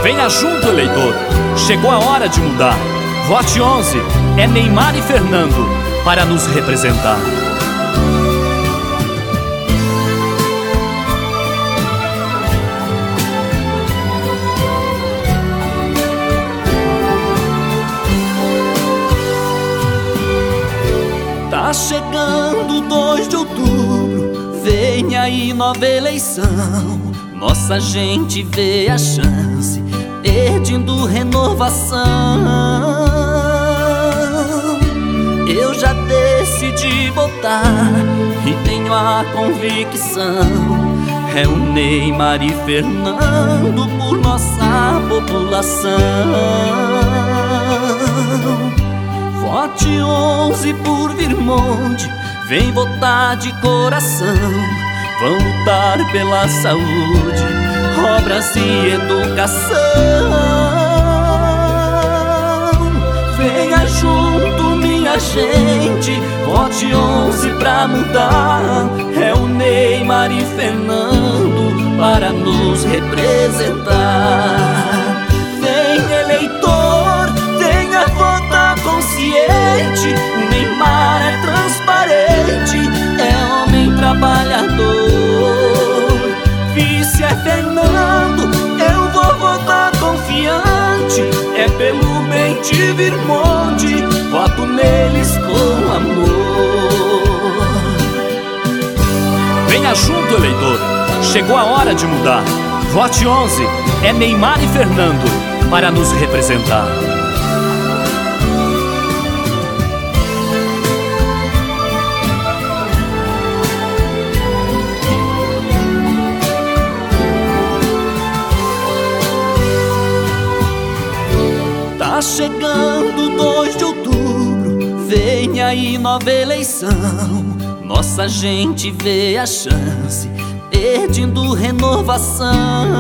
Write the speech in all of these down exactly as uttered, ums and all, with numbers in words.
Venha junto, eleitor, chegou a hora de mudar. Vote onze, é Neymar e Fernando para nos representar. Tá chegando dois de outubro, vem aí nova eleição. Nossa gente vê a chance, pedindo renovação. Eu já decidi votar e tenho a convicção, é o Neymar e Fernando por nossa população. Vote onze por Virmonte, vem votar de coração. Vão lutar pela saúde, obras e educação. Venha junto, minha gente, vote onze pra mudar. É o Neymar e Fernando para nos representar. Vem, eleitor, venha votar consciente. O Neymar é transparente, é homem trabalhador. Vice é Fernando, eu vou votar confiante. É pelo bem de Virmonte, voto neles com amor. Venha junto, eleitor, chegou a hora de mudar. Vote onze, é Neymar e Fernando para nos representar. Tá chegando dois de outubro, vem aí nova eleição. Nossa gente vê a chance, pedindo renovação.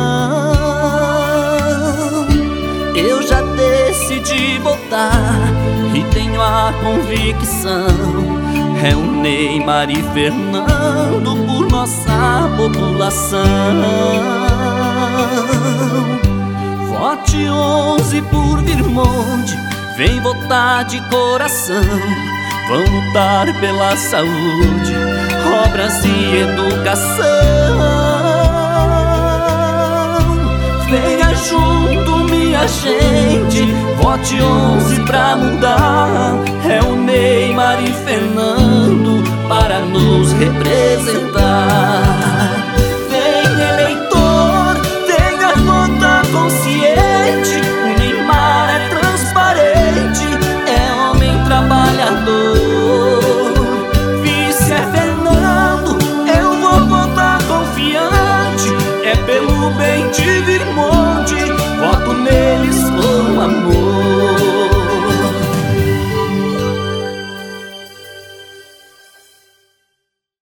Eu já decidi votar e tenho a convicção, é o Neymar e Fernando por nossa população. Vote onze por Virmonte, vem votar de coração. Vão lutar pela saúde, obras e educação. Venha junto, minha gente, vote onze pra mudar. É o Neymar e Fernando para nos representar. Consciente, o Neymar é transparente, é homem trabalhador. Vice é Fernando, eu vou votar confiante, é pelo bem de